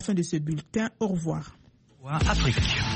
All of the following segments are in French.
Fin de ce bulletin, au revoir. Afrique.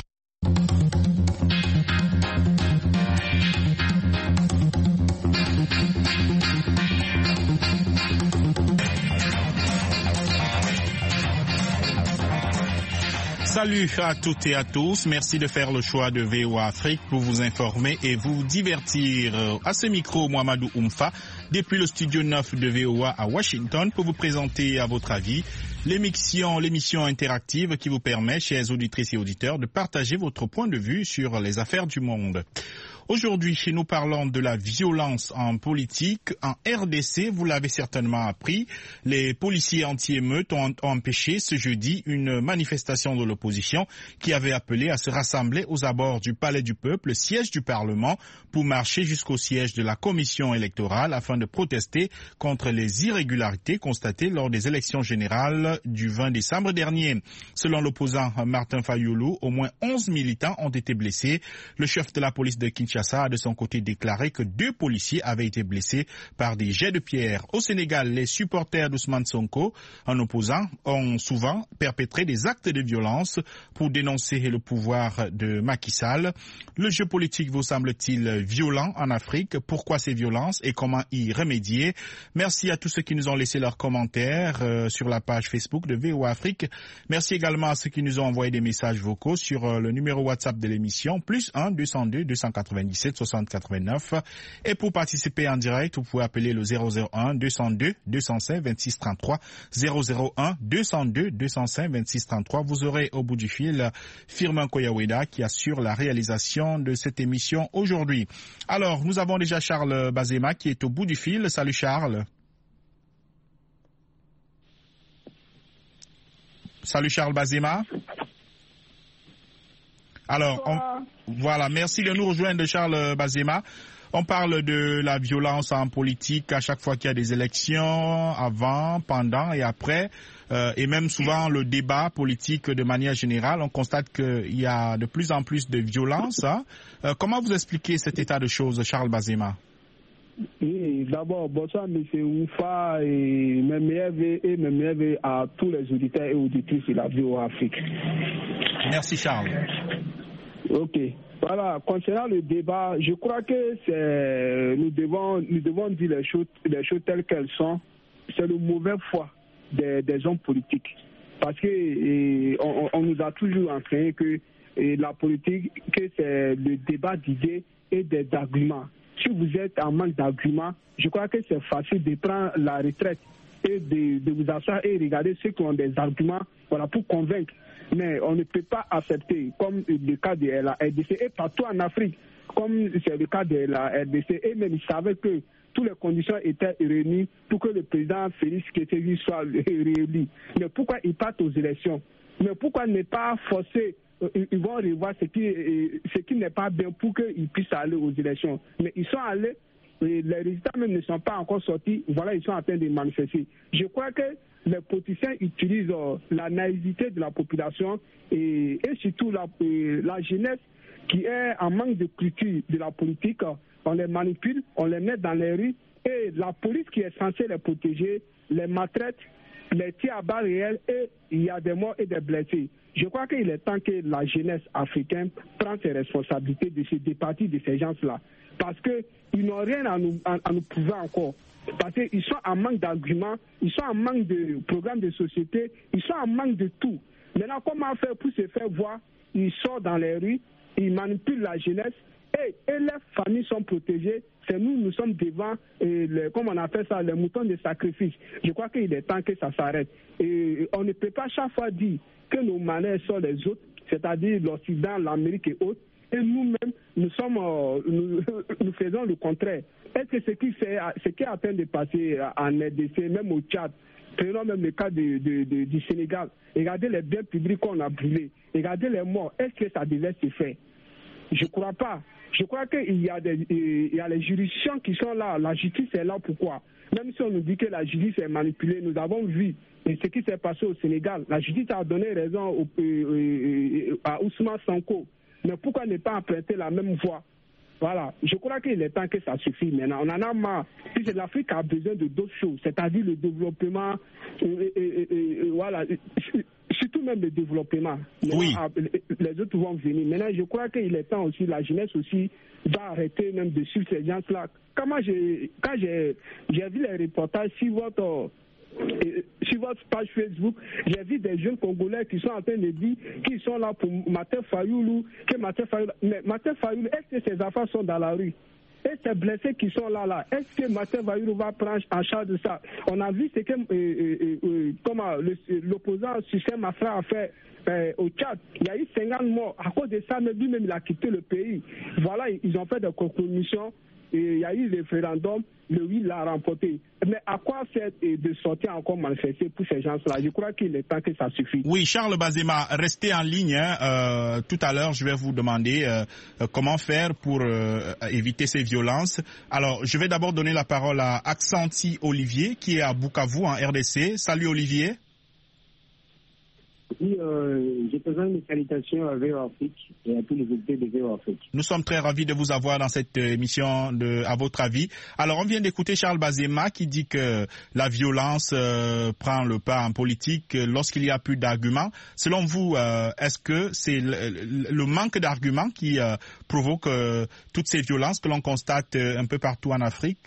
Salut à toutes et à tous. Merci de faire le choix de VOA Afrique pour vous informer et vous divertir. À ce micro, Mohamedou Oumfa, depuis le studio 9 de VOA à Washington, pour vous présenter à votre avis l'émission interactive qui vous permet, chers auditrices et auditeurs, de partager votre point de vue sur les affaires du monde. Aujourd'hui, nous parlons de la violence en politique. En RDC, vous l'avez certainement appris, les policiers anti-émeutes ont empêché ce jeudi une manifestation de l'opposition qui avait appelé à se rassembler aux abords du Palais du Peuple, siège du Parlement, pour marcher jusqu'au siège de la Commission électorale afin de protester contre les irrégularités constatées lors des élections générales du 20 décembre dernier. Selon l'opposant Martin Fayoulou, au moins 11 militants ont été blessés. Le chef de la police de Kinshasa a de son côté déclaré que 2 policiers avaient été blessés par des jets de pierre. Au Sénégal, les supporters d'Ousmane Sonko, en opposant, ont souvent perpétré des actes de violence pour dénoncer le pouvoir de Macky Sall. Le jeu politique vous semble-t-il violent en Afrique? Pourquoi ces violences et comment y remédier? Merci à tous ceux qui nous ont laissé leurs commentaires sur la page Facebook de VOA Afrique. Merci également à ceux qui nous ont envoyé des messages vocaux sur le numéro WhatsApp de l'émission, +1 202 297 60 89. Et pour participer en direct, vous pouvez appeler le 001 202 205 26 33, 001 202 205 26 33. Vous aurez au bout du fil Firmin Koyaweda qui assure la réalisation de cette émission aujourd'hui. Alors, nous avons déjà Charles Bazema qui est au bout du fil. Salut Charles. Salut Charles Bazema. Alors, voilà, merci de nous rejoindre Charles Bazema. On parle de la violence en politique à chaque fois qu'il y a des élections, avant, pendant et après, et même souvent le débat politique de manière générale. On constate qu'il y a de plus en plus de violence. Comment vous expliquez cet état de choses, Charles Bazema? Oui, d'abord, bonsoir M. Oufa et mes meilleurs vœux à tous les auditeurs et auditrices de la VOA Afrique. Merci Charles. Ok. Voilà, concernant le débat, je crois que nous devons dire les choses telles qu'elles sont. C'est le mauvais foi des hommes politiques. Parce que on nous a toujours enseigné que la politique, que c'est le débat d'idées et d'arguments. Si vous êtes en manque d'arguments, je crois que c'est facile de prendre la retraite et de vous asseoir et regarder ceux qui ont des arguments, voilà, pour convaincre. Mais on ne peut pas accepter, comme le cas de la RDC et partout en Afrique, comme c'est le cas de la RDC, et même ils savaient que toutes les conditions étaient réunies pour que le président Félix Tshisekedi soit réélu. Mais pourquoi ils partent aux élections? Mais pourquoi ne pas forcer? Ils vont revoir ce qui n'est pas bien pour qu'ils puissent aller aux élections. Mais ils sont allés, les résultats même ne sont pas encore sortis, voilà, ils sont en train de manifester. Je crois que les politiciens utilisent la naïveté de la population et surtout la jeunesse qui est en manque de culture de la politique. On les manipule, on les met dans les rues et la police qui est censée les protéger les maltraite, les tire à balles réelles et il y a des morts et des blessés. Je crois qu'il est temps que la jeunesse africaine prenne ses responsabilités de se départir de ces gens-là. Parce qu'ils n'ont rien à nous prouver encore. Parce qu'ils sont en manque d'arguments, ils sont en manque de programmes de société, ils sont en manque de tout. Maintenant, comment faire pour se faire voir? Ils sortent dans les rues, ils manipulent la jeunesse et les familles sont protégées. C'est nous sommes devant, comme on appelle ça, les moutons de sacrifice. Je crois qu'il est temps que ça s'arrête. Et on ne peut pas chaque fois dire que nos manières sont les autres, c'est-à-dire l'Occident, l'Amérique et autres, et nous-mêmes, nous faisons le contraire. Est-ce que ce qui est en train de passer en RDC, même au Tchad, prenons même le cas du Sénégal, regardez les biens publics qu'on a brûlés, regardez les morts, est-ce que ça devait se faire? Je ne crois pas. Je crois qu'il y a les juridictions qui sont là. La justice est là. Pourquoi? Même si on nous dit que la justice est manipulée, nous avons vu ce qui s'est passé au Sénégal. La justice a donné raison à Ousmane Sonko. Mais pourquoi ne pas emprunter la même voie? Voilà. Je crois qu'il est temps que ça suffit maintenant. On en a marre. Puis l'Afrique a besoin de d'autres choses, c'est-à-dire le développement. Voilà. surtout même le développement. Oui. Les autres vont venir. Maintenant, je crois qu'il est temps aussi, la jeunesse aussi doit arrêter même de suivre ces gens-là. Quand j'ai vu les reportages sur votre page Facebook, j'ai vu des jeunes Congolais qui sont en train de dire qu'ils sont là pour Martin Fayoulou, mais Martin Fayoulou, est-ce que ses enfants sont dans la rue? Et ces blessés qui sont là, est-ce que Martin Fayoulou va prendre en charge de ça? On a vu ce que l'opposant Sucé Masra a fait au Tchad. Il y a eu 50 morts. À cause de ça, lui-même, il a quitté le pays. Voilà, ils ont fait des compromissions. Il y a eu le référendum, le oui l'a remporté. Mais à quoi faire de sortir encore manifester pour ces gens-là? Je crois qu'il est temps que ça suffit. Oui, Charles Bazema, restez en ligne. Tout à l'heure, je vais vous demander comment faire pour éviter ces violences. Alors, je vais d'abord donner la parole à Aksanti Olivier, qui est à Bukavu, en RDC. Salut Olivier. Oui, je présente mes salutations à VOA Afrique et à tous les auditeurs de VOA Afrique. Nous sommes très ravis de vous avoir dans cette émission à votre avis. Alors, on vient d'écouter Charles Bazema qui dit que la violence prend le pas en politique lorsqu'il y a plus d'arguments. Selon vous, est-ce que c'est le manque d'arguments qui provoque toutes ces violences que l'on constate un peu partout en Afrique?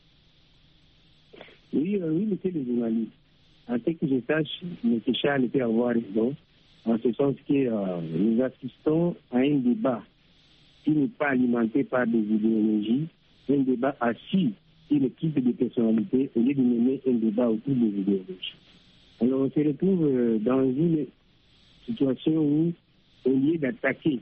Oui, monsieur le journaliste. En ce que je sache, M. Charles peut avoir raison, en ce sens que nous assistons à un débat qui n'est pas alimenté par des idéologies, un débat assis sur le type de personnalité au lieu de mener un débat autour des idéologies. Alors on se retrouve dans une situation où, au lieu d'attaquer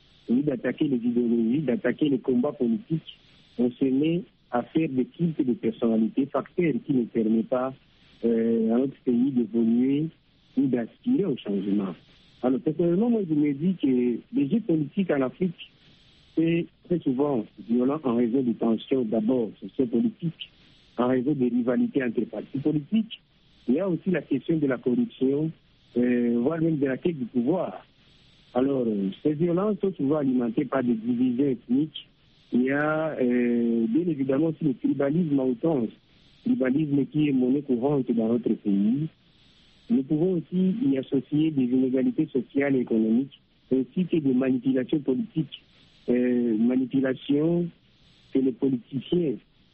les idéologies, d'attaquer les combats politiques, on se met à faire des types de personnalités, facteurs qui ne permettent pas à notre pays d'évoluer ou d'aspirer au changement. Alors, personnellement, moi, je me dis que les jeux politiques en Afrique, c'est très souvent violent en raison de tensions, d'abord sociopolitiques, en raison de rivalités entre partis politiques. Il y a aussi la question de la corruption, voire même de la quête du pouvoir. Alors, ces violences sont souvent alimentées par des divisions ethniques. Il y a bien évidemment aussi le tribalisme à outrance. Tribalisme qui est monnaie courante dans notre pays. Nous pouvons aussi y associer des inégalités sociales et économiques, ainsi que des manipulations politiques, manipulations que les politiciens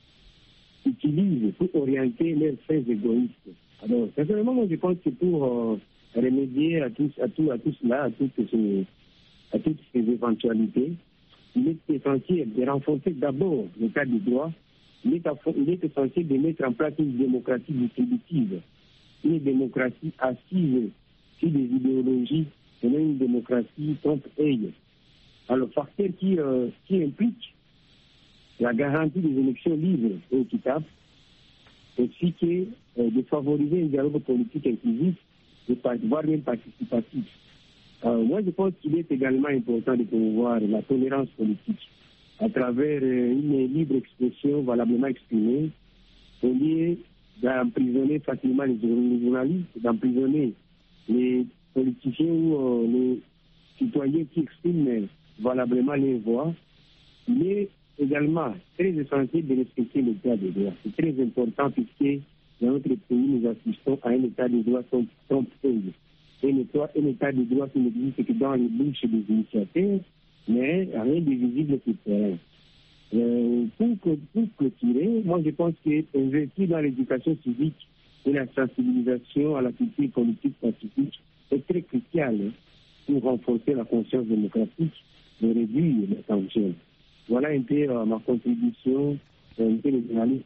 utilisent pour orienter leurs faits égoïstes. Alors, personnellement, moi, je pense que pour remédier à tout cela, à toutes ces éventualités, il est essentiel de renforcer d'abord l'état du droit. Il est essentiel de mettre en place une démocratie distributive, une démocratie assise sur des idéologies, et non une démocratie trompe-œil. Alors, facteur qui implique la garantie des élections libres et équitables, ainsi que de favoriser un dialogue politique inclusif, voire même participatif. Moi, je pense qu'il est également important de promouvoir la tolérance politique à travers une libre expression valablement exprimée, au lieu d'emprisonner facilement les journalistes, d'emprisonner les politiciens ou les citoyens qui expriment valablement les voix. Il est également très essentiel de respecter l'état de droit. C'est très important puisque dans notre pays, nous assistons à un état de droit trompe-œil. Un état de droit qui n'existe que dans les bouches des initiateurs, mais rien de visible sur le terrain. Pour clôturer, moi je pense qu'investir dans l'éducation civique et la sensibilisation à la culture politique pacifique est très crucial pour renforcer la conscience démocratique et réduire les tensions. Voilà un peu ma contribution, un peu les journalistes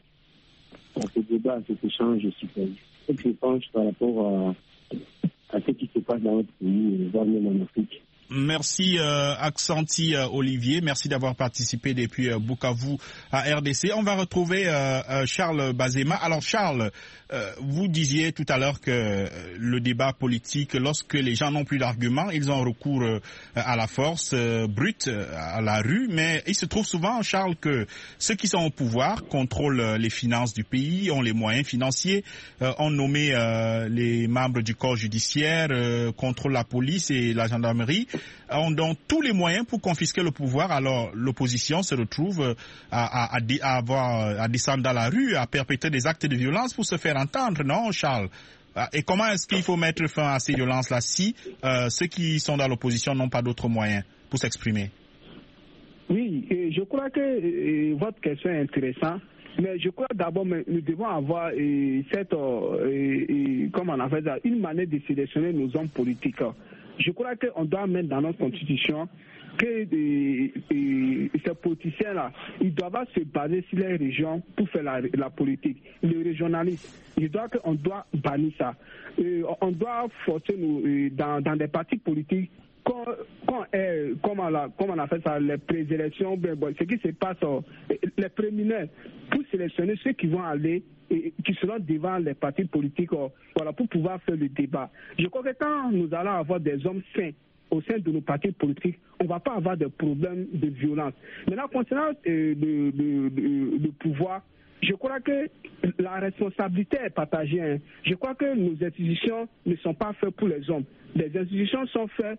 à ce débat, à cet échange citoyen. Ce que je pense par rapport à ce qui se passe dans notre pays, voire même en Afrique. Merci Aksanti Olivier, merci d'avoir participé depuis Bukavu à RDC. On va retrouver Charles Bazema. Alors Charles, vous disiez tout à l'heure que le débat politique, lorsque les gens n'ont plus d'arguments, ils ont recours à la force brute, à la rue, mais il se trouve souvent, Charles, que ceux qui sont au pouvoir contrôlent les finances du pays, ont les moyens financiers, ont nommé les membres du corps judiciaire, contrôlent la police et la gendarmerie, ont donc tous les moyens pour confisquer le pouvoir. Alors l'opposition se retrouve à descendre dans la rue, à perpétrer des actes de violence pour se faire entendre, non Charles? Et comment est-ce qu'il faut mettre fin à ces violences-là si ceux qui sont dans l'opposition n'ont pas d'autres moyens pour s'exprimer? Oui, je crois que votre question est intéressante. Mais je crois d'abord nous devons avoir cette, comment on appelle ça, une manière de sélectionner nos hommes politiques. Je crois qu'on doit mettre dans notre constitution que ces politiciens-là, ils doivent se baser sur les régions pour faire la politique. Le régionalisme, on doit bannir ça. On doit forcer nous dans des partis politiques. Comment on appelle ça, les présélections, ce qui se passe, les préliminaires, pour sélectionner ceux qui vont aller et qui seront devant les partis politiques, voilà, pour pouvoir faire le débat. Je crois que quand nous allons avoir des hommes sains au sein de nos partis politiques, on ne va pas avoir de problèmes de violence. Maintenant, concernant le pouvoir, je crois que la responsabilité est partagée. Hein. Je crois que nos institutions ne sont pas faites pour les hommes. Les institutions sont faites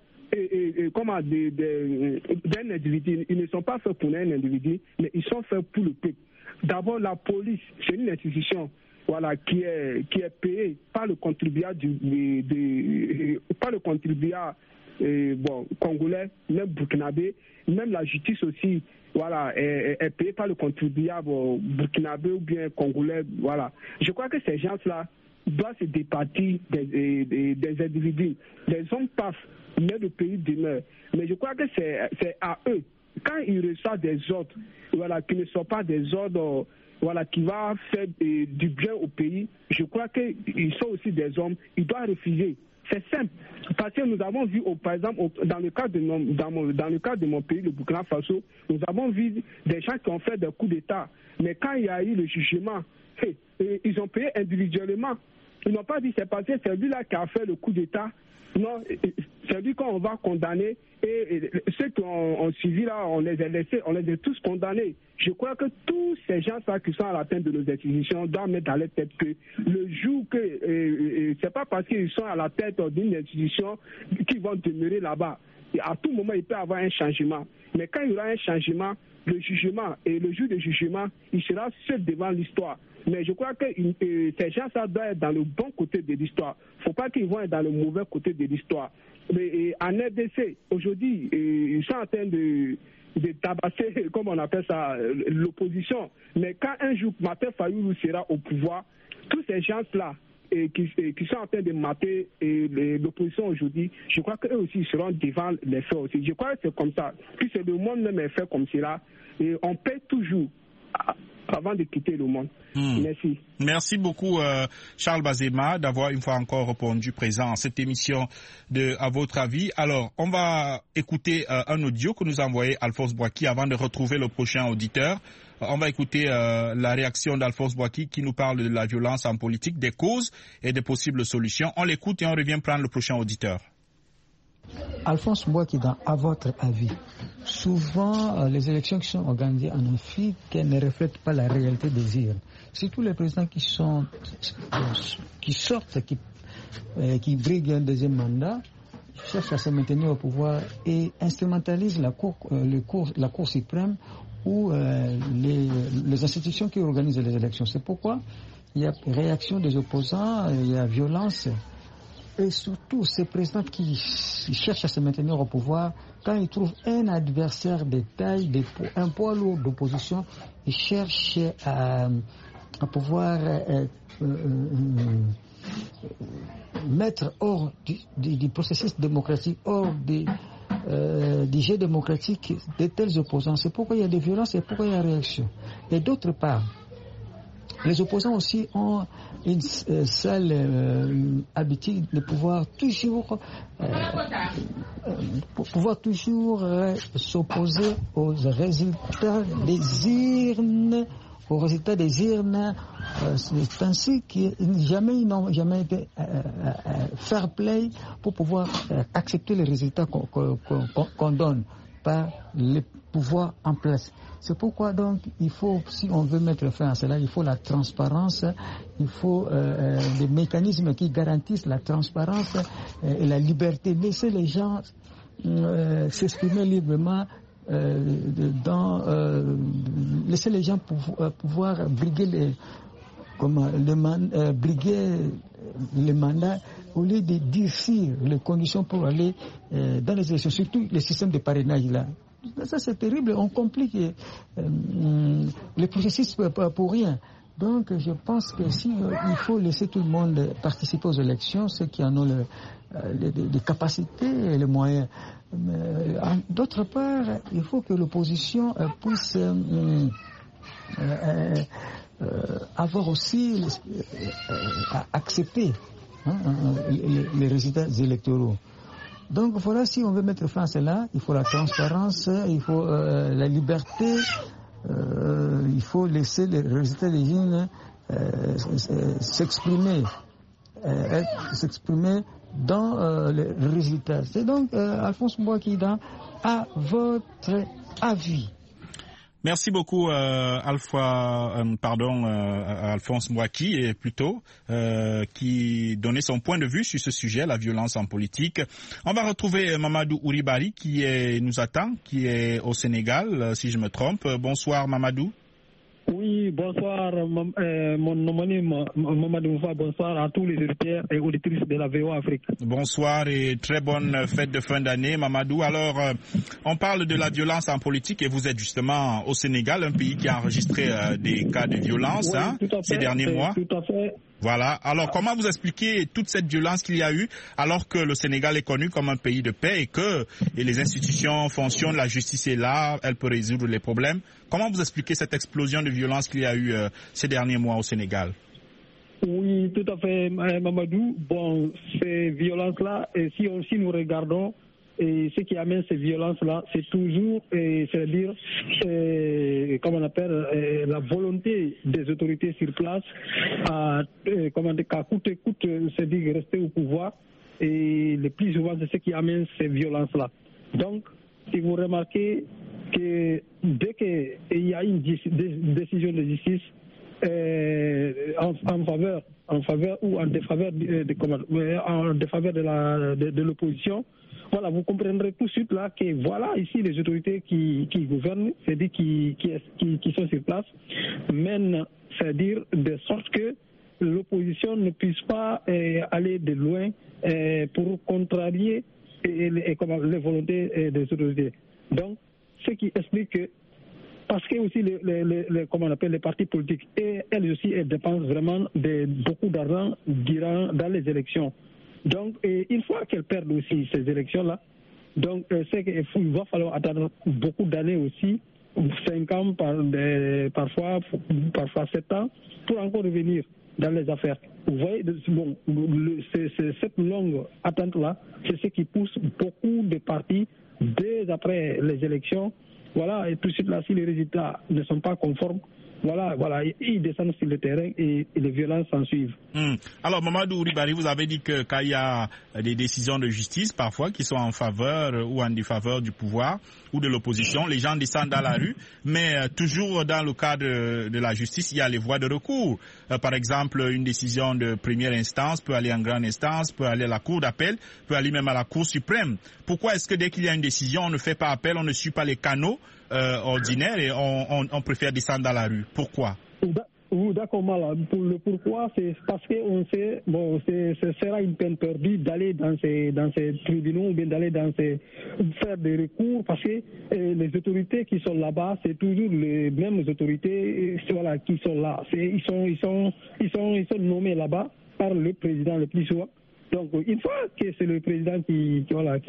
d'un individu. Ils ne sont pas faits pour un individu, mais ils sont faits pour le peuple. D'abord, la police, c'est une institution, voilà, qui est payée par le contribuable congolais, même burkinabé, même la justice aussi, voilà, est payée par le contribuable burkinabé ou bien congolais, voilà. Je crois que ces gens-là doivent se départir des individus. Les hommes passent, mais le pays demeure. Mais je crois que c'est à eux, quand ils reçoivent des ordres, voilà, qui ne sont pas des ordres, voilà, qui vont faire du bien au pays, je crois qu'ils sont aussi des hommes, ils doivent refuser. C'est simple. Parce que nous avons vu, par exemple, dans le cas de mon pays, le Burkina Faso, nous avons vu des gens qui ont fait des coups d'État. Mais quand il y a eu le jugement, ils ont payé individuellement. Ils n'ont pas dit c'est parce que c'est lui-là qui a fait le coup d'État. Non, c'est lui qu'on va condamner. Et ceux qui ont suivi là, on les a tous condamnés. Je crois que tous ces gens-là qui sont à la tête de nos institutions doivent mettre dans leur tête que le jour que c'est pas parce qu'ils sont à la tête d'une institution qu'ils vont demeurer là-bas. À tout moment, il peut y avoir un changement. Mais quand il y aura un changement, le jugement et le jour de jugement, il sera seul devant l'histoire. Mais je crois que ces gens-là doivent être dans le bon côté de l'histoire. Il ne faut pas qu'ils vont être dans le mauvais côté de l'histoire. Mais en RDC, aujourd'hui, ils sont en train de tabasser, comme on appelle ça, l'opposition. Mais quand un jour Martin Fayulu sera au pouvoir, tous ces gens-là qui sont en train de mater l'opposition aujourd'hui, je crois qu'eux aussi seront devant les faits aussi. Je crois que c'est comme ça. Puis c'est le monde même est fait comme cela. Et on paie toujours avant de quitter le monde. Merci. Merci beaucoup Charles Bazema d'avoir une fois encore répondu présent à cette émission de À votre avis. Alors, on va écouter un audio que nous a envoyé Alphonse Boaki avant de retrouver le prochain auditeur. On va écouter la réaction d'Alphonse Boaki qui nous parle de la violence en politique, des causes et des possibles solutions. On l'écoute et on revient prendre le prochain auditeur. Alphonse Boaki, à votre avis, souvent les élections qui sont organisées en Afrique ne reflètent pas la réalité des urnes. Surtout les présidents qui sortent, qui briguent un deuxième mandat, cherchent à se maintenir au pouvoir et instrumentalisent la Cour suprême ou les institutions qui organisent les élections. C'est pourquoi il y a réaction des opposants, il y a violence. Et surtout, ces présidents qui cherchent à se maintenir au pouvoir, quand ils trouvent un adversaire de taille, un poids lourd d'opposition, ils cherchent à pouvoir mettre hors du processus démocratique, hors du jeu démocratique de tels opposants. C'est pourquoi il y a des violences et pourquoi il y a réaction. Et d'autre part, les opposants aussi ont une sale habitude de pouvoir toujours s'opposer aux résultats des urnes. C'est ainsi qu'ils n'ont jamais été fair play pour pouvoir accepter les résultats qu'on donne par les pouvoirs en place. C'est pourquoi donc il faut, si on veut mettre fin à cela, il faut la transparence, il faut des mécanismes qui garantissent la transparence et la liberté. Laisser les gens s'exprimer librement, laisser les gens pouvoir briguer briguer les mandats au lieu de durcir les conditions pour aller dans les élections, surtout le système de parrainage là. Ça c'est terrible, on complique les processus pour rien. Donc je pense que si il faut laisser tout le monde participer aux élections, ceux qui en ont les capacités et les moyens. D'autre part, il faut que l'opposition puisse avoir aussi accepté les résultats électoraux. Donc voilà, si on veut mettre fin à cela, il faut la transparence, il faut la liberté, il faut laisser les résultats des jeunes s'exprimer dans les résultats. C'est donc Alphonse Mboakida, à votre avis. Merci beaucoup Alphonse Mbouaki plutôt qui donnait son point de vue sur ce sujet, la violence en politique. On va retrouver Mamadou Ouribari qui nous attend, qui est au Sénégal, si je me trompe. Bonsoir Mamadou. Oui, bonsoir mon homonyme Mamadou Moufa, bonsoir à tous les auditeurs et auditrices de la VOA Afrique. Bonsoir et très bonne fête de fin d'année Mamadou. Alors, on parle de la violence en politique et vous êtes justement au Sénégal, un pays qui a enregistré des cas de violence ces derniers mois. Tout à fait. Voilà. Alors, comment vous expliquez toute cette violence qu'il y a eu alors que le Sénégal est connu comme un pays de paix et les institutions fonctionnent, la justice est là, elle peut résoudre les problèmes. Comment vous expliquez cette explosion de violence qu'il y a eu ces derniers mois au Sénégal? Oui, tout à fait, Mamadou. Bon, ces violences-là, si nous regardons, et ce qui amène ces violences-là, c'est toujours, c'est-à-dire, comment on appelle, la volonté des autorités sur place à coûte que coûte, c'est-à-dire rester au pouvoir. Et le plus souvent, c'est ce qui amène ces violences-là. Donc, si vous remarquez que dès qu'il y a une décision de justice en faveur ou en défaveur de l'opposition, voilà, vous comprendrez tout de suite là que voilà ici les autorités qui gouvernent, c'est-à-dire qui sont sur place, mènent, c'est-à-dire de sorte que l'opposition ne puisse pas aller de loin pour contrarier les volontés des autorités. Donc, ce qui explique que parce que aussi les partis politiques, et elles aussi elles dépensent vraiment beaucoup d'argent dans les élections. Donc, une fois qu'elles perdent aussi ces élections-là, donc c'est qu'il va falloir attendre beaucoup d'années aussi, 5 ans parfois 7 ans, pour encore revenir dans les affaires. Vous voyez, bon, cette longue attente-là, c'est ce qui pousse beaucoup de partis dès après les élections. Voilà, et tout de suite là, si les résultats ne sont pas conformes, voilà, ils descendent sur le terrain et les violences s'en suivent. Alors, Mamadou Ouribari, vous avez dit que quand il y a des décisions de justice, parfois, qui sont en faveur ou en défaveur du pouvoir ou de l'opposition, les gens descendent dans la rue, mais toujours dans le cadre de la justice, il y a les voies de recours. Par exemple, une décision de première instance peut aller en grande instance, peut aller à la cour d'appel, peut aller même à la Cour suprême. Pourquoi est-ce que dès qu'il y a une décision, on ne fait pas appel, on ne suit pas les canaux ordinaires et on préfère descendre dans la rue? Pourquoi? D'accord, pour le pourquoi, c'est parce qu'on sait, bon, ce sera une peine perdue d'aller dans ces tribunaux ou bien d'aller faire des recours, parce que les autorités qui sont là-bas, c'est toujours les mêmes autorités, voilà, qui sont là. Ils sont nommés là-bas par le président le plus souvent. Donc, une fois que c'est le président qui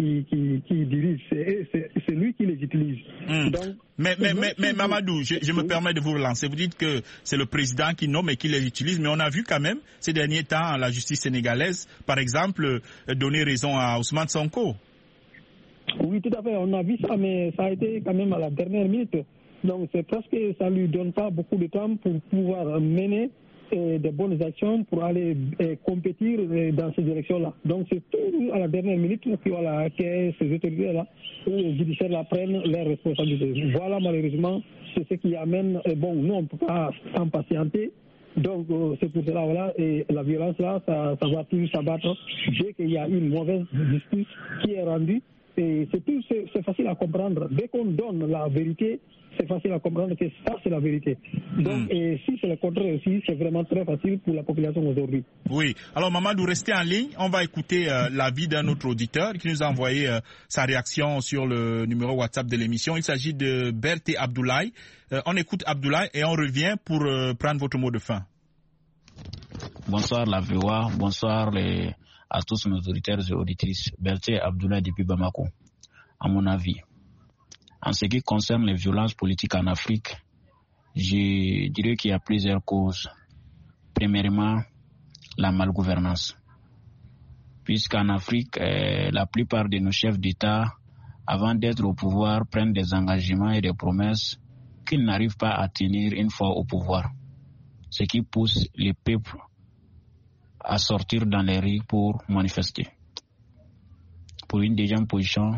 dirige, c'est lui qui les utilise. Donc, mais Mamadou, je me permets de vous relancer. Vous dites que c'est le président qui nomme et qui les utilise, mais on a vu quand même ces derniers temps la justice sénégalaise, par exemple, donner raison à Ousmane Sonko. Oui, tout à fait, on a vu ça, mais ça a été quand même à la dernière minute. Donc, c'est parce que ça lui donne pas beaucoup de temps pour pouvoir mener des bonnes actions pour aller compétir dans ces élections-là. Donc c'est toujours à la dernière minute que ces autorités-là, les judiciaires prennent leurs responsabilités. Voilà, malheureusement, c'est ce qui amène, nous on ne peut pas s'impatienter. Donc c'est pour cela, voilà, et la violence-là, ça va toujours s'abattre dès qu'il y a une mauvaise justice qui est rendue. Et c'est facile à comprendre. Dès qu'on donne la vérité, c'est facile à comprendre que ça, c'est la vérité. Donc, et si c'est le contraire aussi, c'est vraiment très facile pour la population aujourd'hui. Oui. Alors, Mamadou, restez en ligne. On va écouter l'avis d'un autre auditeur qui nous a envoyé sa réaction sur le numéro WhatsApp de l'émission. Il s'agit de Berté Abdoulaye. On écoute Abdoulaye et on revient pour prendre votre mot de fin. Bonsoir la VOA, bonsoir à tous nos auditeurs et auditrices. Berté Abdoulaye depuis Bamako. À mon avis, en ce qui concerne les violences politiques en Afrique, je dirais qu'il y a plusieurs causes. Premièrement, la malgouvernance. Puisqu'en Afrique, la plupart de nos chefs d'État, avant d'être au pouvoir, prennent des engagements et des promesses qu'ils n'arrivent pas à tenir une fois au pouvoir. Ce qui pousse les peuples à sortir dans les rues pour manifester. Pour une deuxième position,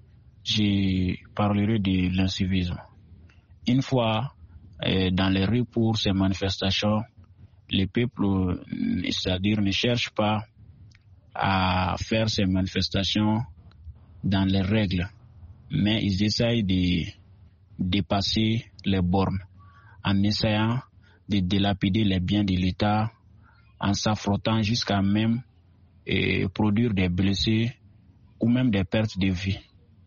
je parlerai de l'incivisme. Une fois dans les rues pour ces manifestations, les peuples, c'est-à-dire ne cherchent pas à faire ces manifestations dans les règles, mais ils essayent de dépasser les bornes en essayant de dilapider les biens de l'État, en s'affrontant jusqu'à même produire des blessés ou même des pertes de vie.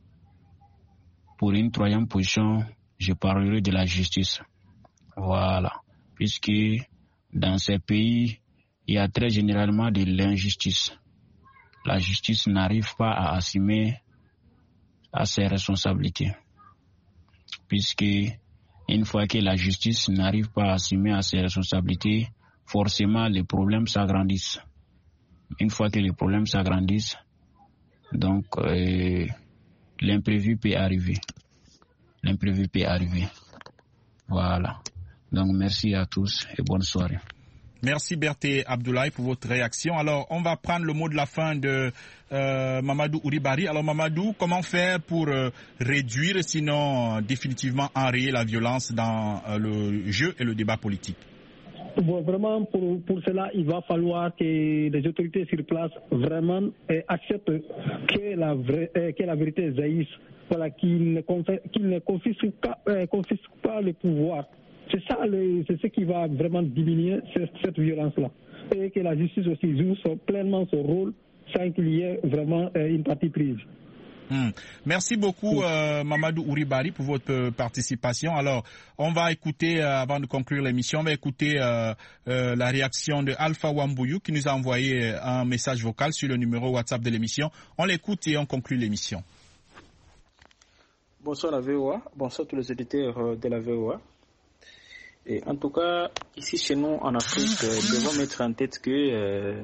Pour une troisième position, je parlerai de la justice. Voilà. Puisque dans ces pays, il y a très généralement de l'injustice. La justice n'arrive pas à assumer à ses responsabilités. Puisque une fois que la justice n'arrive pas à assumer à ses responsabilités, forcément les problèmes s'agrandissent. Une fois que les problèmes s'agrandissent, donc l'imprévu peut arriver. L'imprévu peut arriver. Voilà. Donc merci à tous et bonne soirée. Merci Berté Abdoulaye pour votre réaction. Alors, on va prendre le mot de la fin de Mamadou Ouribari. Alors Mamadou, comment faire pour réduire, sinon définitivement enrayer la violence dans le jeu et le débat politique? Bon, vraiment, pour cela, il va falloir que les autorités sur place vraiment acceptent que la vérité jaillisse, voilà, qu'ils ne confisquent pas le pouvoir. C'est ça, c'est ce qui va vraiment diminuer cette violence-là. Et que la justice aussi joue pleinement son rôle sans qu'il y ait vraiment une partie prise. Merci beaucoup Mamadou Ouribari pour votre participation. Alors, on va écouter, avant de conclure l'émission, on va écouter la réaction de Alpha Wambouyou qui nous a envoyé un message vocal sur le numéro WhatsApp de l'émission. On l'écoute et on conclut l'émission. Bonsoir la VOA, bonsoir tous les auditeurs de la VOA. Et en tout cas, ici chez nous en Afrique, nous devons mettre en tête que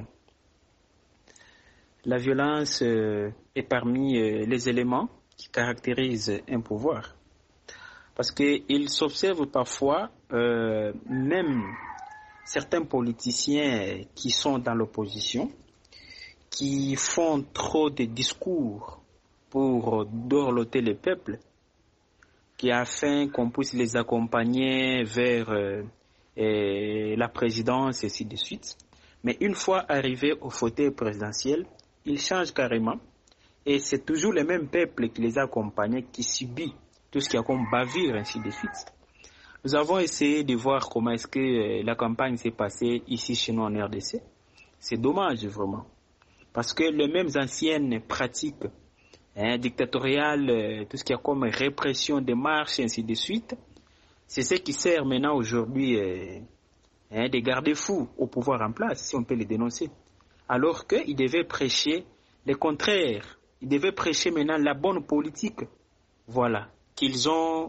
la violence est parmi les éléments qui caractérisent un pouvoir. Parce qu'il s'observe parfois, même certains politiciens qui sont dans l'opposition, qui font trop de discours pour dorloter le peuple, qui afin qu'on puisse les accompagner vers la présidence et ainsi de suite. Mais une fois arrivés au fauteuil présidentiel, ils changent carrément et c'est toujours le même peuple qui les a accompagnés qui subit tout ce qui a comme bavure, ainsi de suite. Nous avons essayé de voir comment est-ce que la campagne s'est passée ici chez nous en RDC. C'est dommage vraiment, parce que les mêmes anciennes pratiques dictatoriales, tout ce qui a comme répression des marches, ainsi de suite, c'est ce qui sert maintenant aujourd'hui des garde-fous au pouvoir en place, si on peut les dénoncer. Alors qu'ils devaient prêcher le contraire. Ils devaient prêcher maintenant la bonne politique. Voilà, qu'ils ont...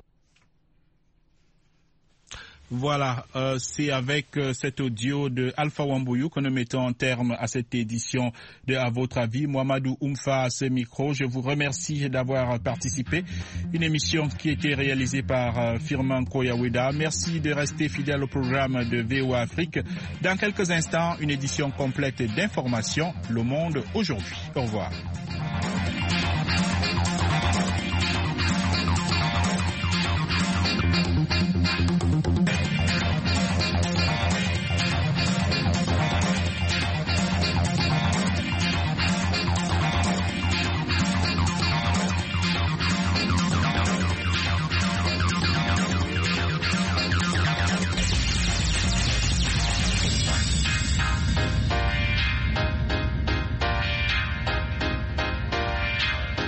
Voilà, c'est avec cet audio de Alpha Wambouyou que nous mettons en terme à cette édition de À votre avis. Mohamedou Oumfa à ce micro. Je vous remercie d'avoir participé. Une émission qui a été réalisée par Firmin Koyaweda. Merci de rester fidèle au programme de VOA Afrique. Dans quelques instants, une édition complète d'informations. Le monde aujourd'hui. Au revoir.